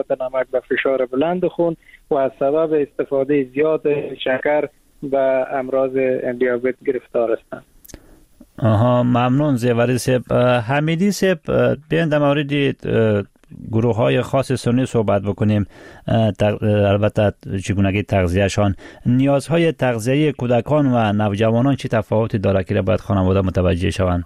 نمک به فشار بلند خون و از سبب استفاده زیاد شکر به امراض دیابت گرفتار هستند. ممنون زیوری صاحب. حمیدی صاحب، بیاین در مورد گروه های خاص سنی صحبت بکنیم. البته چگونگی تغذیهشان، نیازهای تغذیه‌ای کودکان و نوجوانان چه تفاوتی داره که باید خانواده متوجه شوند؟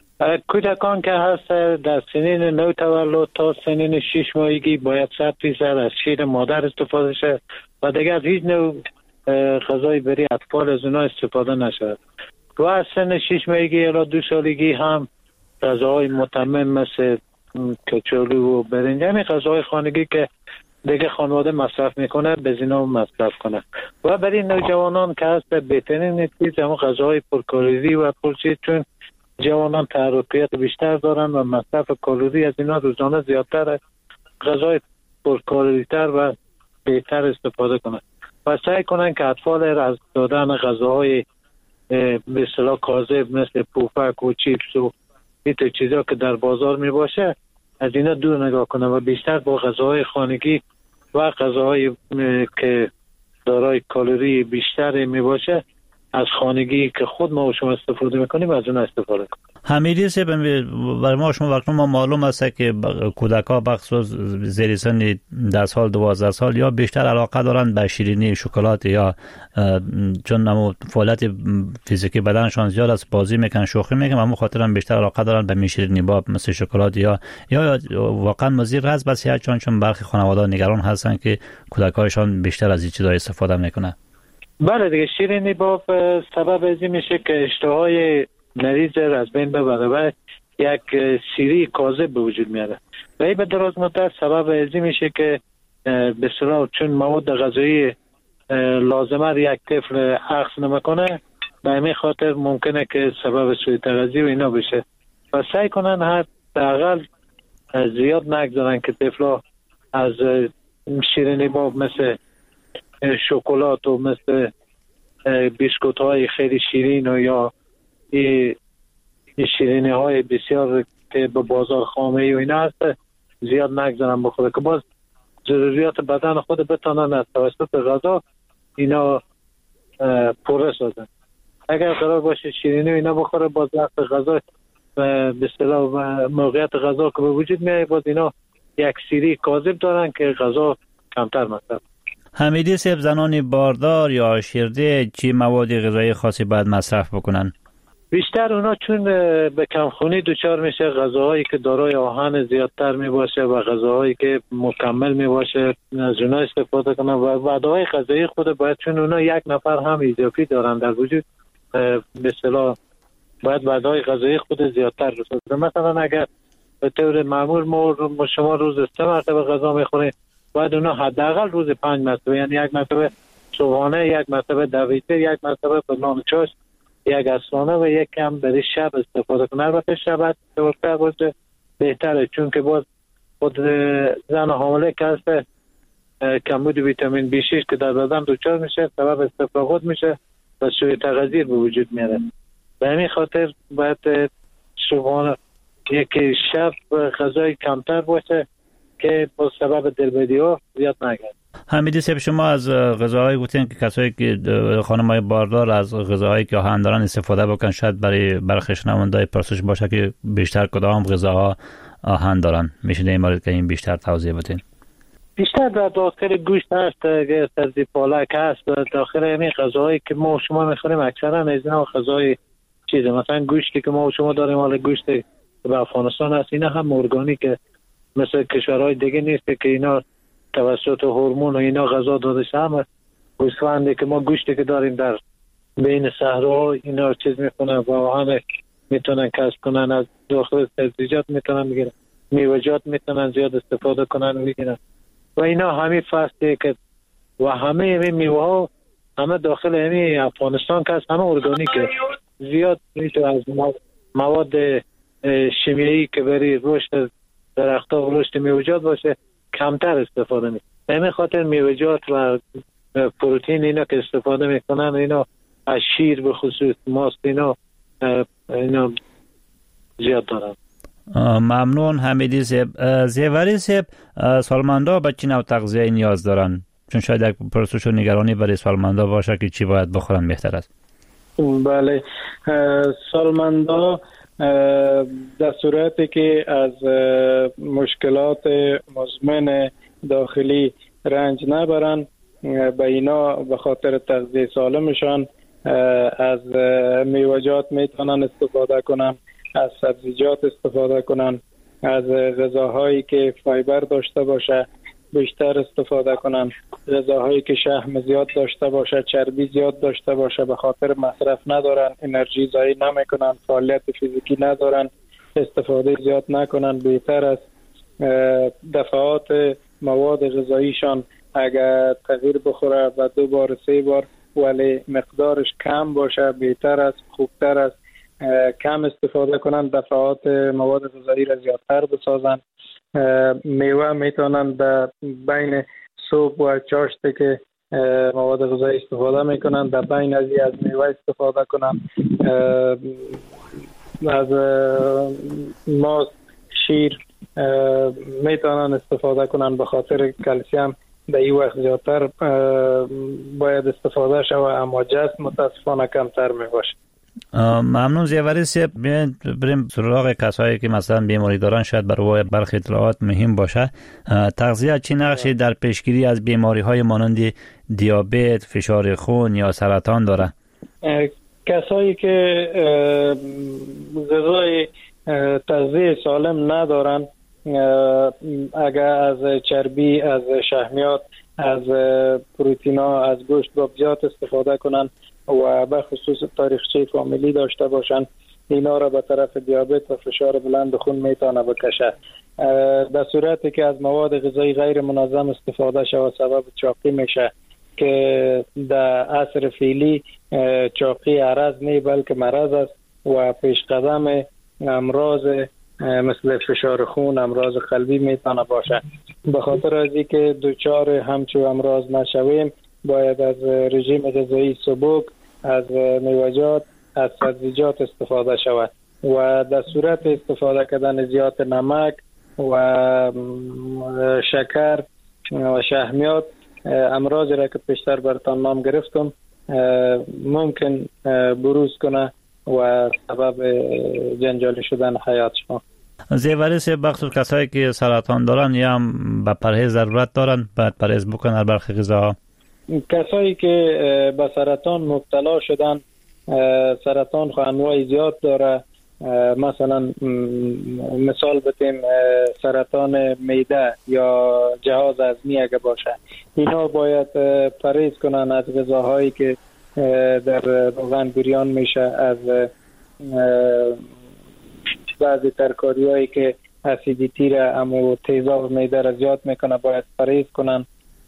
کودکان که هست در سنین نو تولد تا سنین 6 ماهگی باید 100% از شیر مادر استفاده شه و دیگر از هیچ نوع غذای برای اطفال از اونها استفاده نشود. و از سن 6 ماهگی الی 2 سالگی هم غذاهای متمم مثل کچالو و برنج، یعنی غذاهای خانگی که دیگه خانواده مصرف میکنه به زینا مصرف کنه. و برای نوجوانان که هست بهترین چیز همون غذاهای پرکالری و پرچیز، چون جوانان تحرکیت بیشتر دارن و مصرف کالری از اینا روزانه زیادتره. غذای پرکالری تر و بهتر استفاده کنن و سعی کنن که اطفال از دادن غذاهای به اصطلاح کاذب مثل پوپک و چیپس و این چیزا که در بازار می باشه از اینا دور نگاه کنن و بیشتر با غذاهای خانگی و غذاهای که دارای کالری بیشتر می باشه از خانگی که خود ما و شما استفاده میکنیم از اون استفاده کنیم. حمیدی صاحب، برای ما شما وقتی ما معلوم است که کودک‌ها بخصوص زیر سن 10 سال 12 سال یا بیشتر علاقه دارن به شیرینی، شکلات، یا چون نمو فعالیت فیزیکی بدنشان زیاد است، بازی میکنن، شوخی میکنن، همون خاطر هم بیشتر علاقه دارن به شیرینی باب مثل شکلات یا واقعا مضر هست به صحت، چون برخی خانواده نگران هستن که کودکایشان بیشتر از این چیزا استفاده میکنن. بله دیگه، شیرینی باب سبب ازی میشه که اشتهای مریض از بین ببره و یک سیری کاذب به وجود میاره و این به دراز مدت سبب ازی میشه که به اصطلاح چون مواد غذایی لازمه یک طفل اخذ نمیکنه، به همین خاطر ممکنه که سبب سوء تغذیه و اینا بشه و سعی کنن حداقل زیاد نگذارن که طفلا از شیرینی باب مثل شکلات و مثل بیسکوت های خیلی شیرین و یا این شیرینی های بسیار که به بازار خامه و اینا هست زیاد نگذارن بخوره که باز ضروریات بدن خود بتانن از توسط غذا اینا پوره سازن. اگر قرار باشه شیرینی و اینا بخوره باز وقت غذا به اصطلاح موقعیت غذا که به وجود میاد باز اینا یک سیری کاذب دارن که غذا کمتر مصرف. حمیدی صاحب، زنان باردار یا شیرده چی مواد غذایی خاصی باید مصرف بکنن؟ بیشتر اونا چون به کمخونی دچار میشه، غذاهایی که دارای آهن زیادتر می باشه و غذاهایی که مکمل می باشه از اونا استفاده کنن و وعده‌های غذایی خود باید، چون اونا یک نفر هم اضافی دارن در وجود، به اصطلاح باید وعده‌های غذایی خود زیادتر بسازه. مثلا اگر به طور معمول ما شما روز 3 مرتبه غذا میخورید، باید اونا حداقل روز 5 مرتبه، یعنی یک مرتبه صبحانه، یک مرتبه دویته، یک مرتبه نان چاش، یک عصرانه و یک کم برای شب استفاده کنه. البته شب بهتر باشه بهتره، چون که باز خود زن حامله که هست کمبود ویتامین B6 که در بدن دچار میشه سبب استفراغات میشه و سوء تغذیه به وجود میاره. به همین خاطر باید صبحانه یک شب غذای کمتر باشه که با سبب دلبدی ها زیاد نگرد. حمیدی صاحب، شما از غذاهای گفتین که کسایی که خانم‌های باردار از غذاهایی که آهن دارن استفاده بکنن، شاید برای برخی شنونده‌های پرسش باشه که بیشتر کدام غذاها آهن دارن، میشه در این مورد که این بیشتر توضیح بدین؟ بیشتر در داخل گوشت هست، سبزی پالک هست، داخل همین غذاهایی که ما و شما میخوریم اکثرا از اینا غذای چیزه. مثلا گوشتی که ما و شما داریم، حالا گوشت به افغانستان هست، اینا هم ارگانیکه، مثل کشورهای دیگه نیست که اینا توسط هورمون و اینا غذا داده شه. هم گوسفندی که ما گوشتی که داریم در بین صحراها اینا چیز میکنن و آهن میتونن کسب کنن، از داخل سبزیجات میتونن بگیرن، میوه‌جات میتونن زیاد استفاده کنن و بگیرن و اینا همین فصله که و همه این میوه ها همه داخل همین افغانستان که هست همه ارگانیکه. زیاد میتونه از مواد شیمیایی که برای رشد درخت‌ها و رشد میوه‌جات باشه کمتر استفاده میکنن. به همین خاطر میوه‌جات و پروتئین اینا که استفاده میکنن، اینا از شیر به خصوص ماست اینا زیاد دارن. ممنون حمیدی صاحب. زیوری صاحب، سالمندا به چی نوع تغذیه نیاز دارن؟ چون شاید یک پرسش و نگرانی برای سالمندا باشه که چی باید بخورن بهتر است. بله، سالمندا در صورتی که از مشکلات مزمن داخلی رنج نبرن، به اینا به خاطر تغذیه سالمشان از میوه‌جات میتونن استفاده کنن، از سبزیجات استفاده کنن، از غذاهایی که فایبر داشته باشه بیشتر استفاده کنن، غذاهایی که شحم زیاد داشته باشه، چربی زیاد داشته باشه، به خاطر مصرف ندارن، انرژی ضایع نمیکنن، فعالیت فیزیکی ندارن، استفاده زیاد نکنن. بهتر است دفعات مواد غذاییشان اگر تغییر بخوره و 2 بار 3 بار ولی مقدارش کم باشه بهتر است، خوبتر است. کم استفاده کنن، دفعات مواد غذایی را زیادتر بسازن. میوه میتونن در بین صبح و چاشت که مواد غذایی استفاده میکنن، در بین از میوه استفاده کنن. از ماست، شیر میتونن استفاده کنن، به خاطر کلسیم در این وقت زیادتر باید استفاده شود، اما جست متاسفانه کمتر میباشه. ممنون زیوری صاحب. بریم سراغ کسایی که مثلا بیماری دارن، شاید برای برخی اطلاعات مهم باشه. تغذیه چه نقشی در پیشگیری از بیماری های مانند دیابت، فشار خون یا سرطان داره؟ کسایی که غذای تغذیه سالم ندارن، اگر از چربی، از شحمیات، از پروتئینا، از گوشت زیاد استفاده کنن و به خصوص تاریخچه فامیلی داشته باشن، اینا را به طرف دیابت و فشار بلند خون میتونه بکشه. در صورتی که از مواد غذایی غیر منظم استفاده شود سبب چاقی میشه که در عصر فعلی چاقی عرض نه بلکه مرض است و پیش قدم امراض مثل فشار خون، امراض قلبی میتونه باشه. به خاطر از اینکه دچار همچو امراض نشویم باید از رژیم غذایی سبک، از میوه‌جات، از سبزیجات استفاده شود و در صورت استفاده کردن زیاد نمک و شکر و شحمیات، امراضی را که پیشتر براتون نام گرفتم ممکن بروز کنه و سبب جنجالی شدن حیات شما. زیوری صاحب، بخصوص کسایی که سرطان دارن یا هم به پرهیز ضرورت دارن، باید پرهیز بکنن برخی غذاها؟ کسایی که به سرطان مبتلا شدن، سرطان خو انواع زیاد داره، مثلا مثال بتیم سرطان معده یا جهاز هضمی اگه باشه، اینا باید پرهیز کنن از غذاهایی که در روغن بریان میشه، از بعضی ترکاریایی که اسیدیتی را اما تیزاب معده را زیاد میکنه باید پرهیز کنن،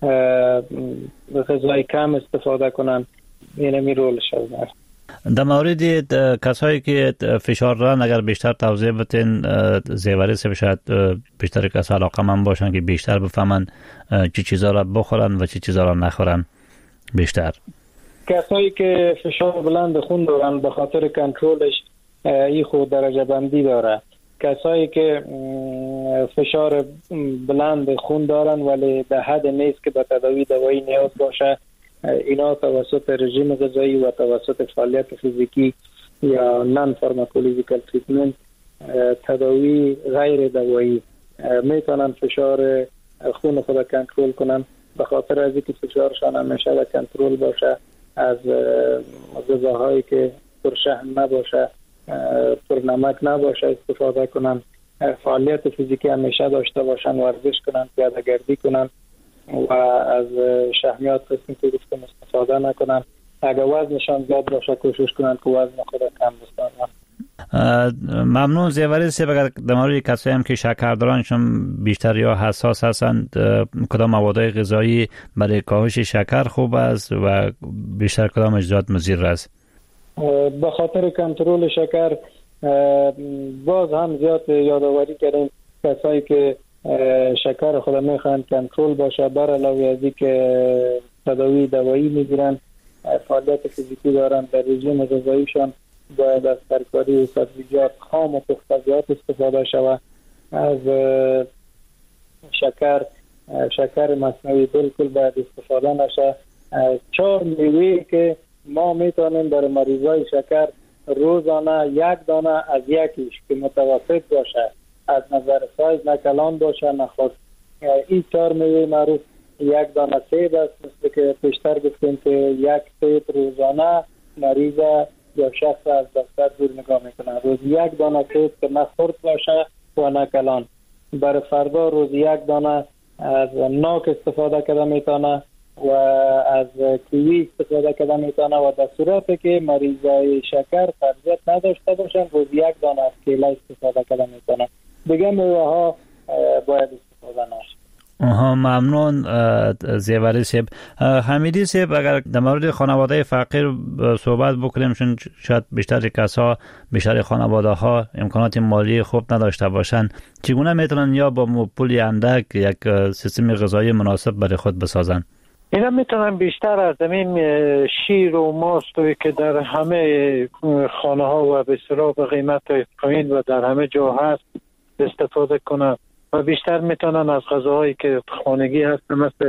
غذای کم استفاده کنن. اینمی رولش هست. در مورد کسایی که فشار دارن اگر بیشتر توضیح بتین زیوری صاحب، شاید بیشتر کسا علاقه‌مند باشن که بیشتر بفهمن چه چیزا را بخورن و چه چیزا را نخورن بیشتر. کسایی که فشار بلند خون دارن به خاطر کنترلش این خود درجه بندی داره. کسایی که فشار بلند خون دارن ولی در حد نیست که به تداوی دوایی نیاز باشه، اینا توسط رژیم غذایی و توسط فعالیت فیزیکی یا نان فارماکولوژیکال تریتمنت، تداوی غیر دوایی، میتونن فشار خون خود کنترل کنن. به خاطر از اینکه فشارشان همیشه در کنترل باشه، از غذاهایی که پرشحم نباشه، پر نمک نباشه استفاده کنن، فعالیت فیزیکی همیشه داشته باشن، ورزش کنن، پیاده گردی کنن و از شحمیات قسمی که گفتم استفاده نکنن. اگر وزنشان زیاد باشه کوشش کنن که وزن خود کم بسازن. ممنون زیوری صاحب. اگر در مورد کسایی هم که شکر دارن چون بیشتر یا حساس هستند، کدام مواد غذایی برای کاهش شکر خوب است و بیشتر کدام زیاد مضر است؟ به خاطر کنترل شکر باز هم زیاد یادآوری کردیم کسایی که شکر خود میخوان کنترل باشه، بر علاوه از اینکه تداوی دوایی میگیرن، فعالیت فیزیکی دارن، در رژیم غذاییشان باید از ترکاری سبزیجات خام و پخته‌جات استفاده شود. از شکر مصنوعی بالکل باید استفاده نشه. 4 میوه که ما میتونیم برای مریضای شکر روزانه 1 دانه از یکیش که متوسط باشه، از نظر سایز نه کلان باشه نه خشک، این 4 میوه معروف 1 دانه سیب است، مثل که پیشتر گفتیم که 1 سیب روزانه مریض یا شخص از دفتر دور نگاه میکنه. روز 1 دانه سیب که نه خرد باشه و نه کلان. برای فردا روز 1 دانه از ناک استفاده کرده میتونه و از کیوی استفاده کرده میتونه و در صورتی که مریضای شکر قبضیت نداشته باشن روز 1 دانه از کیله استفاده کرده میتونه. دیگه میوه ها باید استفاده نشه. ممنون زیوری صاحب. حمیدی صاحب، اگر در مورد خانواده فقیر صحبت بکنیم، چون شاید بیشتر خانواده ها امکانات مالی خوب نداشته باشن، چگونه میتونن یا با پول اندک یک سیستم غذایی مناسب برای خود بسازن؟ اینا میتونن بیشتر از زمین شیر و ماست که در همه خانه ها و به اصطلاح به قیمت پایین و در همه جا هست استفاده کنن و بیشتر میتونن از غذاهایی که خانگی هست مثل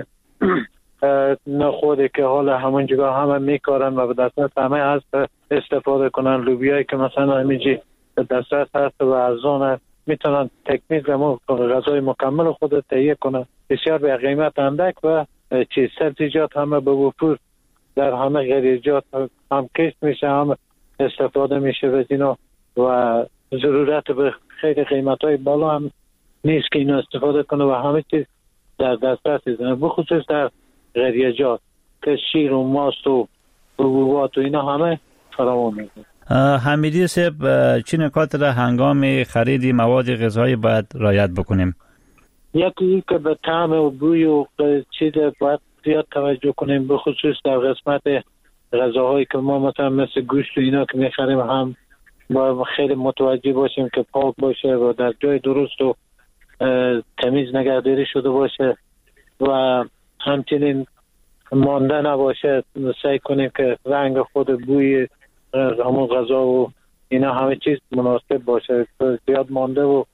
نخودی که حالا همون جگاه همه میکارن و به دسترس همه هست استفاده کنن. لوبیایی که مثلا همیجی به دسترس هست و ارزان هست، میتونن تکنیک غذای مکمل خود تهیه کنن بسیار به قیمت اندک و سبزیجات همه به وفور در همه غریزجات هم کشت میشه، هم استفاده میشه از اینا و ضرورت به خیلی قیمت های بالا هم نیست که اینو استفاده کنه و همه چیز در دسترس است، بخصوص در غریزجات که شیر و ماست و حبوبات و اینا همه فراوان میشه. حمیدی صاحب، چه نکات را هنگام خرید مواد غذایی باید رعایت بکنیم؟ یکی که به طعم و بوی و چیز باید زیاد توجه کنیم، به خصوص در قسمت غذاهایی که ما مثلا مثل گوشت و اینا که میخریم هم باید خیلی متوجه باشیم که پاک باشه و در جای درست و تمیز نگهداری شده باشه و همچنین مانده نباشه. سعی کنیم که رنگ خود بوی همون غذا و اینا همه چیز مناسب باشه، زیاد مانده و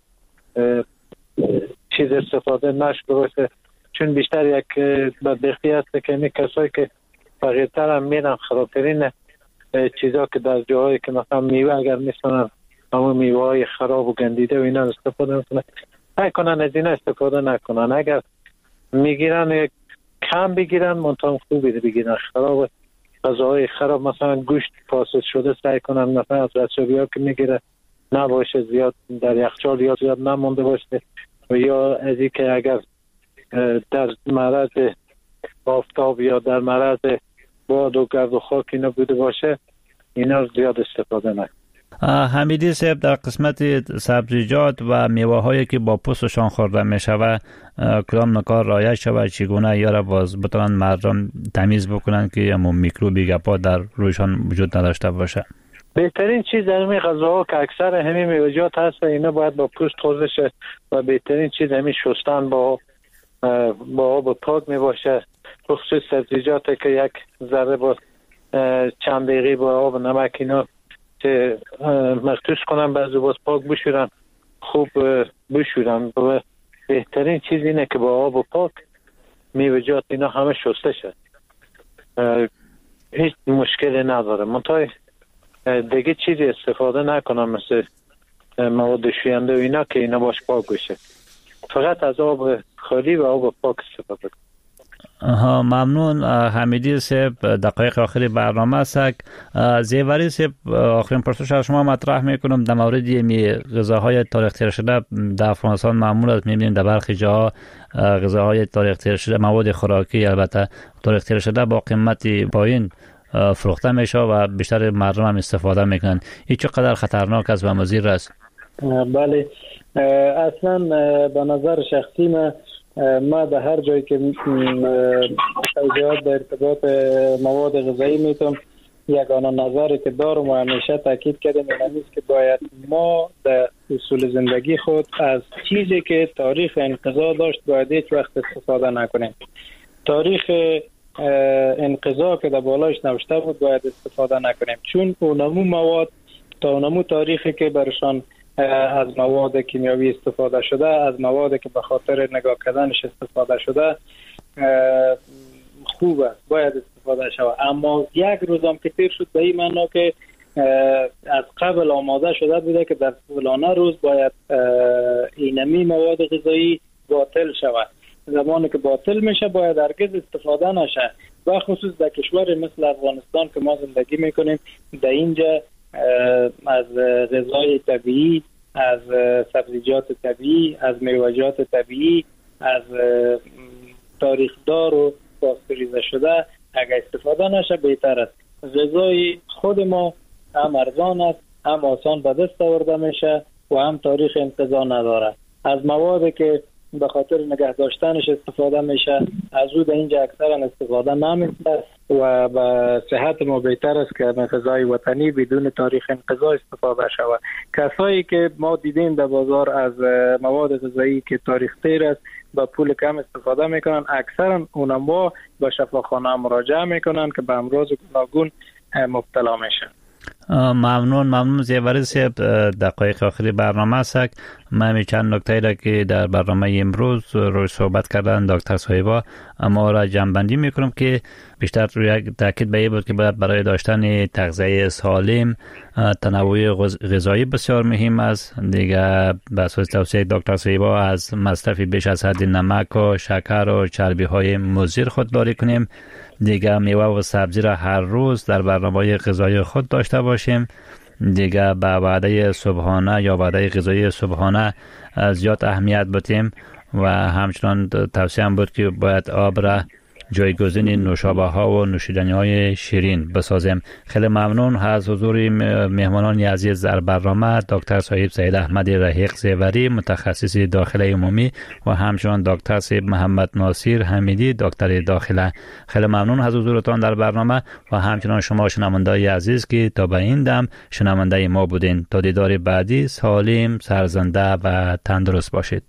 چیز استفاده نشده باشه، چون بیشتر یک بدبختی هست که این کسایی که فقیرتر هم میرن خرابترین چیزا که در جاهایی که مثلا میوه اگر میسنن همون میوه های خراب و گندیده و اینا استفاده میکنن، نکنن از اینا استفاده نکنن. اگر میگیرن کم بگیرن، منطقه خوبی بگیرن. خراب غذاهای خراب مثلا گوشت فاسد شده سعی کنن مثلا از رسوبی ها که میگیره نباشه، زیاد در یخچال یا زیاد نمونده باشه و یا از این که اگر در معرض آفتاب یا در معرض باد و گرد و خاک اینا بوده باشه، اینا زیاد استفاده نکنه. حمیدی صاحب، در قسمت سبزیجات و میوه هایی که با پوستشان خورده می شود، کدام نکات رعایت شود؟ چگونه یا را باز بتوانند مردم تمیز بکنند که همون میکروبی گپا در رویشان وجود نداشته باشه؟ بهترین چیز در همین غذاها که اکثر همین میوه‌جات هست اینا باید با پوست خورده شه و بهترین چیز همین شستن با آب پاک می باشه. بخصوص سبزیجات که یک ذره با چند دقیقه با آب و نمک اینا که مخصوص کنن، بعضی باز پاک بشورن، خوب بشورن. بهترین چیز اینه که با آب و پاک میوه‌جات اینا همه شسته شد، هیچ مشکلی نداره. منتها دیگه چیزی استفاده نکنم مثل مواد شوینده و اینا که اینا باش پاک بشه، فقط از آب خالی و آب پاک استفاده کنم. ممنون حمیدی صاحب. دقایق آخری برنامه است. زیوری صاحب، آخرین پرسش از شما مطرح میکنم در مورد غذاهای تاریخ تیر شده. در افغانستان معمول است میبینیم در برخی جاها غذاهای تاریخ تیر شده، مواد خوراکی البته تاریخ تیر شده با قیمت پایین فروخته میشه و بیشتر مردم هم استفاده میکنن. این چقدر خطرناک است و مضر است؟ بله، اصلا به نظر شخصی ما به هر جایی که توضیحات در ارتباط مواد غذایی میتونم، یگانه نظری که دارم و همیشه تاکید کردم این است که باید ما در اصول زندگی خود از چیزی که تاریخ انقضا داشت باید هیچ وقت استفاده نکنیم. تاریخ انقضا که در بالاش نوشته بود باید استفاده نکنیم، چون اونمو مواد تا اونمو تاریخی که برشان از مواد کیمیاوی استفاده شده، از موادی که به خاطر نگاه کردنش استفاده شده خوبه، باید استفاده شود. اما یک روزم که تیر شد به این معنا که از قبل آماده شده بوده که در فلانه روز باید اینمی مواد غذایی باطل شود. زمانی که باطل میشه باید هرگز استفاده نشه. و خصوص در کشور مثل افغانستان که ما زندگی میکنیم، در اینجا از غذای طبیعی، از سبزیجات طبیعی، از میوه‌جات طبیعی، از تاریخدار و پاستوریزه شده اگر استفاده نشه بهتر است. غذای خود ما هم ارزان است، هم آسان به دست آورده میشه و هم تاریخ انقضا نداره. از موادی که به خاطر نگه داشتنش استفاده میشه از او در اینجا اکثرا استفاده نمیشه و به صحت ما بهتر است که از غذای وطنی بدون تاریخ انقضا استفاده شود. کسایی که ما دیدیم در بازار از مواد غذایی که تاریخ تیر است با پول کم استفاده میکنن، اکثرا اونها به شفاخانه مراجعه میکنن که به امراض گوناگون مبتلا میشن. ممنون زیوری صاحب. دقایق آخری برنامه است. من چند نکته را که در برنامه امروز روی صحبت کردن دکتر صاحبا ما را جمع‌بندی میکنم که بیشتر روی تاکید به این بود که باید برای داشتن تغذیه سالم تنوع غذایی بسیار مهم است. دیگه به اساس توصیه دکتر صاحبا از مصرف بیش از حد نمک و شکر و چربی های مضر خودداری کنیم. دیگه میوه و سبزی را هر روز در برنامه غذایی خود داشته باشیم. دیگه به وعده صبحانه یا وعده غذایی صبحانه زیاد اهمیت بدیم و همچنان توصیه هم بود که باید آب را جایگزین نوشابه ها و نوشیدنی های شیرین بسازیم. خیلی ممنون از حضور مهمانان عزیز در برنامه، دکتر صاحب سید احمد رحیق زیوری متخصص داخله عمومی و همچنان دکتر صاحب محمد ناصر حمیدی دکتر داخله. خیلی ممنون از حضورتان در برنامه و همچنان شما شنوندگان عزیز که تا به این دم شنونده ما بودین. تا دیدار بعدی سالم، سرزنده و تندرست باشید.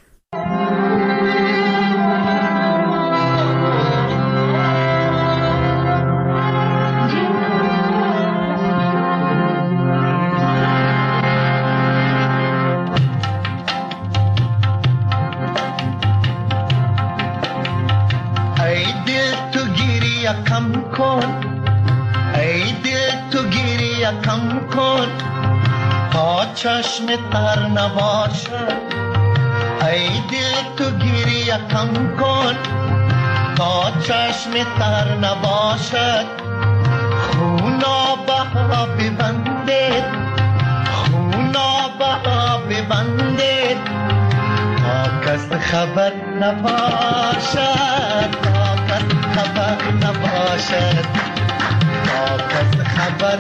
کم کن ای دل تو گریه کم کن تا چشم تر نباشد. ای دل تو گریه کم کن تا چشم تر نباشد. خونا بها ببندید، خونا بها ببندید تا کس خبر نباشد، تا کس خبر نباشد، تا کس خبر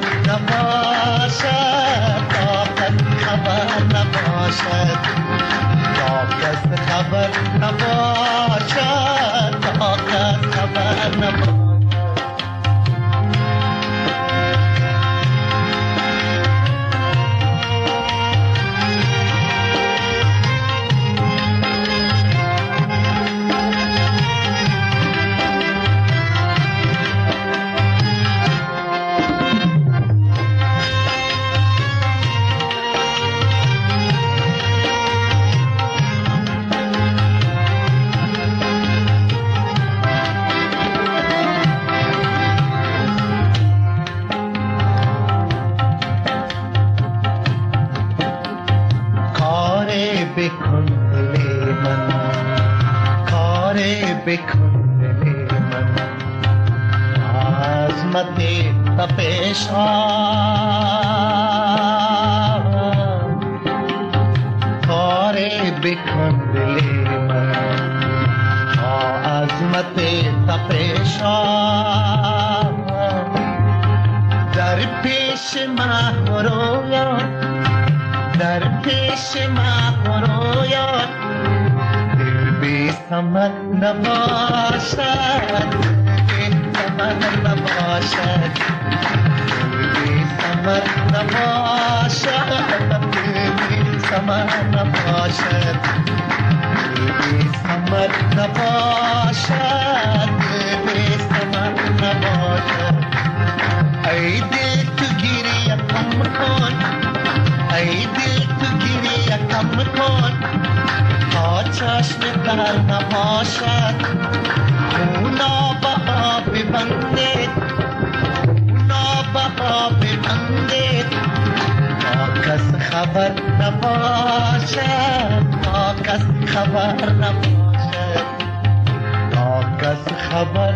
نباشد، تا کس خبر نباشد، تا کس خبر نباشد، تا کس خبر نباشد. I did to get a come on. نباشد تا کس خبر نباشد تا کس خبر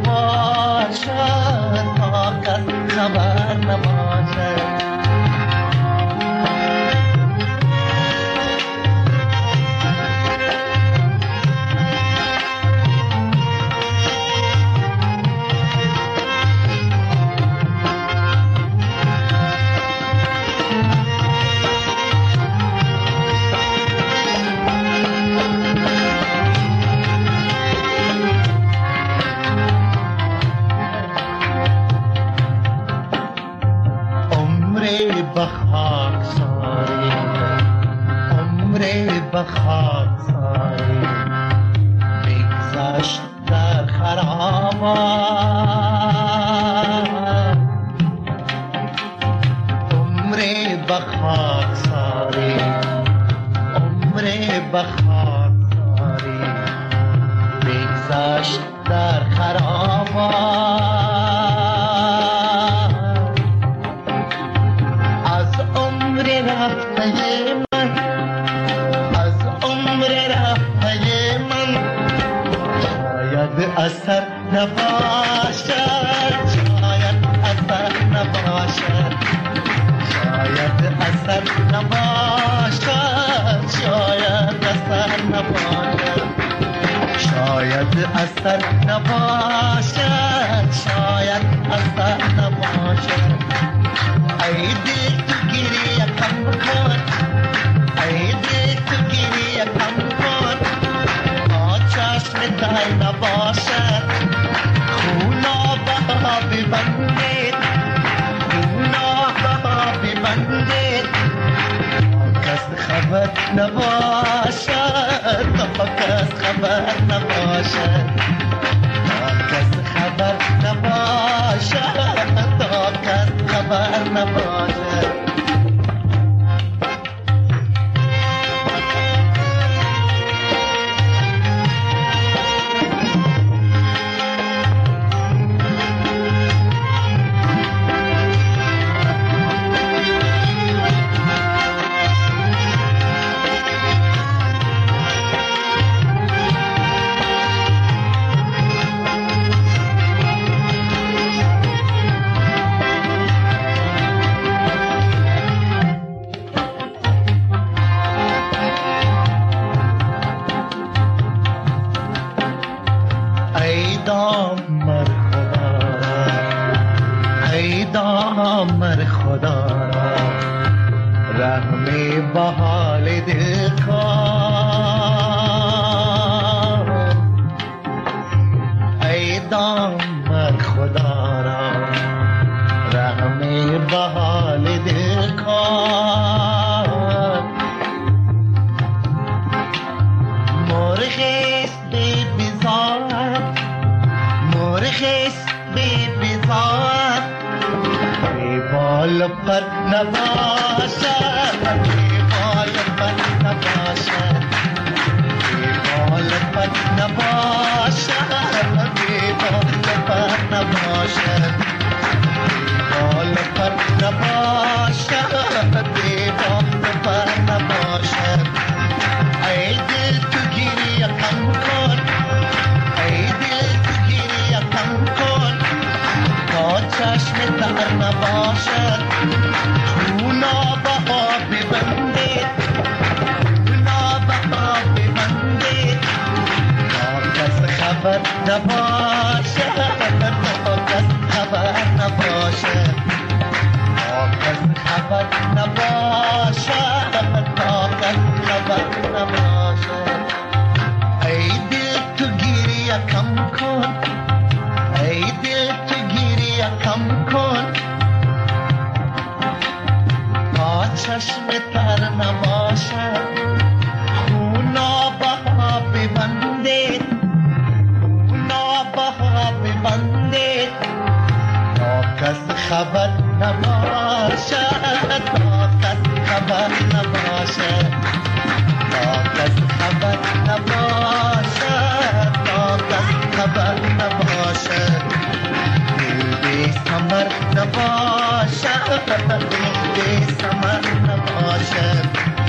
نباشد تا کس خبر نباشد بخاکساری بگذشت در خرابات عمر بخاکساری عمر بخاکساری بگذشت در خرابات از عمر رفته اثر نباشد شاید اثر نباشد شاید اثر نباشد شاید اثر نباشد شاید اثر نباشد شاید اثر نباشد ای دل تو گریه کم کن ای دل تو گریه کم کن چشم تای نباشد خونا بها ببندید خونا بها ببندید کس خبر نباشد تا کس خبر نباشد تا کس خبر نباشد تا کس خبر نباشد دامر خدا را رحم به حال دل کن ای دامر خدا را رحم به حال دل کن مرخیست بی بیزار مرخیست بی بیزار بال پر نباشد بال پر نباشد بال پر نباشد بال پر نباشد بال پر نباشد بال پر نباشد ای دل تو گریه کم کن ای دل تو گریه کم کن چشم تر نباشد خونا بها ببندید خونا بها ببندید تا کس خبر نباشد تا کس خبر نباشد تا کس خبر نباشد تا کس خبر نباشد ای دل تو گریه کم کن ای دل تو کم کن تا چشم تر نباشد خونا بها ببندید خونا بها ببندید تا کس خبر نباشد تا کس خبر نباشد تا کس خبر نباشد تا کس خبر نباشد سمر نباشد سمر نباشد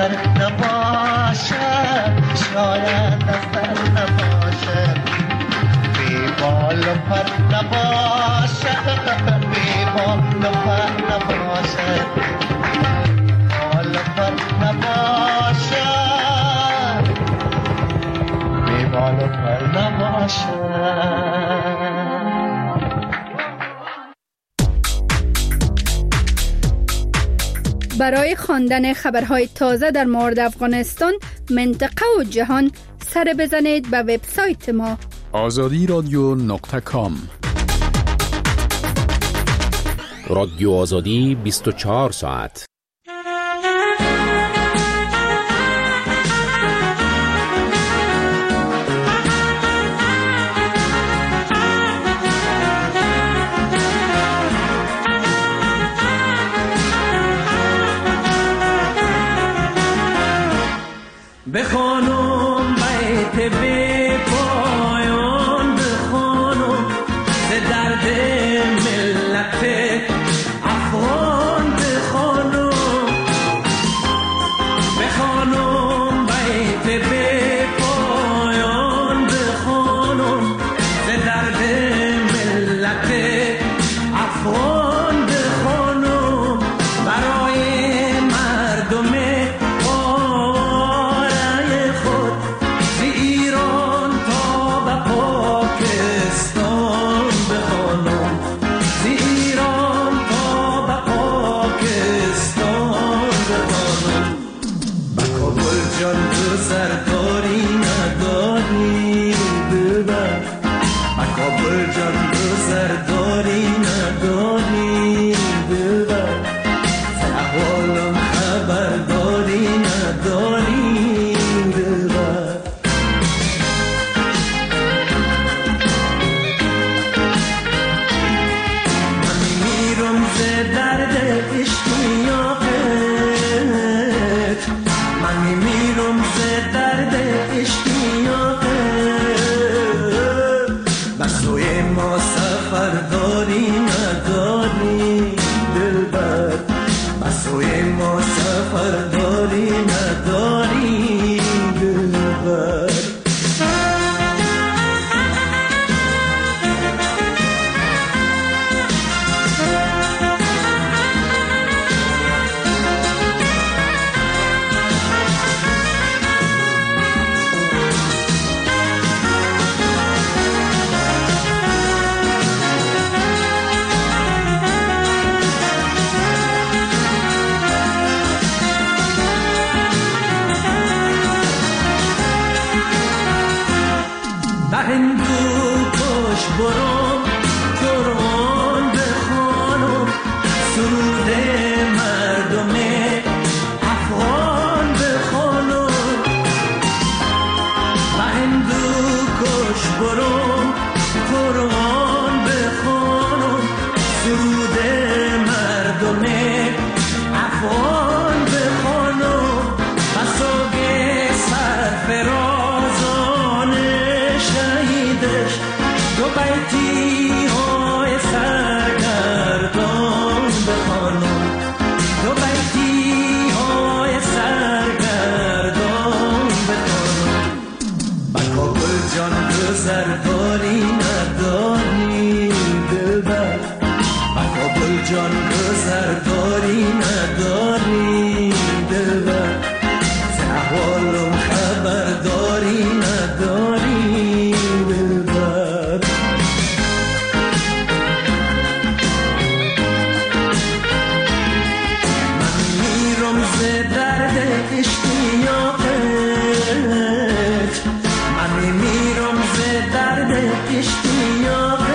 پر نباشد شاید از سر نباشد بی بال و پر نباشد بی بال و پر نباشد بال و پر نباشد بی بال و پر نباشد. برای خواندن خبرهای تازه در مورد افغانستان، منطقه و جهان سر بزنید به وبسایت ما azadiradio.com. رادیو آزادی 24 ساعت. بخوانم بیت بی پایان بخوانم ز درد ملت افغان بخوانم بخوانم بیت بی پایان بخوانم ز درد ملت افغان بخوانم برای مردم من میرم ز درد اشتیاقت